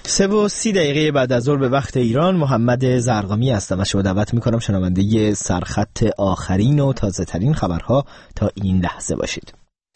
3:30 بعد از ظهر به وقت ایران. محمد زرقامی هستم. از شما دعوت میکنم شنونده سرخط آخرین و تازه ترین خبرها تا این لحظه باشید.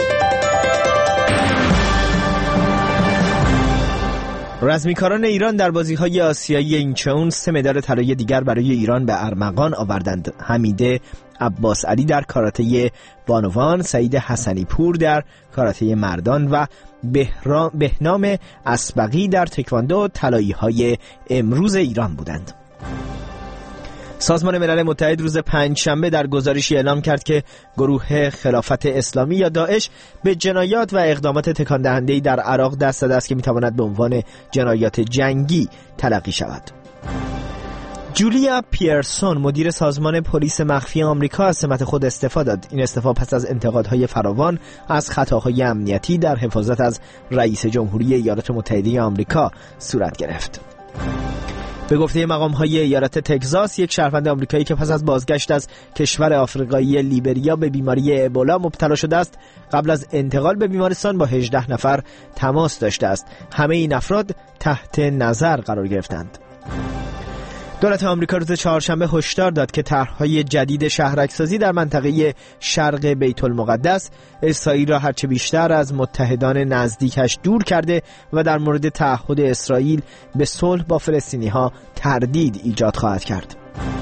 رزمیکاران ایران در بازی‌های آسیایی اینچون 3 مدال طلایی دیگر برای ایران به ارمغان آوردند. حمیده عباس علی در کاراته بانوان، سعید حسنی پور در کاراته مردان و بهنام اسبقی در تکواندو طلایی‌های امروز ایران بودند. سازمان ملل متحد روز پنجشنبه در گزارشی اعلام کرد که گروه خلافت اسلامی یا داعش به جنایات و اقدامات تکان دهنده‌ای در عراق دست داده است که می‌تواند به عنوان جنایات جنگی تلقی شود. جولیا پیرسون مدیر سازمان پلیس مخفی آمریکا از سمت خود استعفا داد. این استعفا پس از انتقادهای فراوان از خطاهای امنیتی در حفاظت از رئیس جمهوری ایالات متحده آمریکا صورت گرفت. به گفته مقام‌های ایالت تگزاس، یک شهروند آمریکایی که پس از بازگشت از کشور آفریقایی لیبریا به بیماری ابولا مبتلا شده است، قبل از انتقال به بیمارستان با 18 نفر تماس داشته است. همه این افراد تحت نظر قرار گرفتند. دولت آمریکا روز چهارشنبه هشدار داد که طرح‌های جدید شهرک‌سازی در منطقه شرق بیت المقدس اسرائیل را هرچه بیشتر از متحدان نزدیکش دور کرده و در مورد تعهد اسرائیل به صلح با فلسطینی‌ها تردید ایجاد خواهد کرد.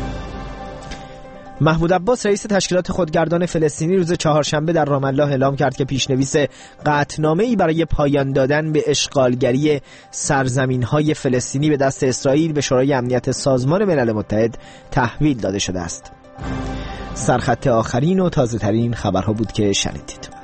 محمود عباس رئیس تشکیلات خودگردان فلسطینی روز چهارشنبه در رام الله اعلام کرد که پیشنویس قطعنامه‌ای برای پایان دادن به اشغالگری سرزمین‌های فلسطینی به دست اسرائیل به شورای امنیت سازمان ملل متحد تحویل داده شده است. سرخط آخرین و تازه ترین خبرها بود که شنیدید.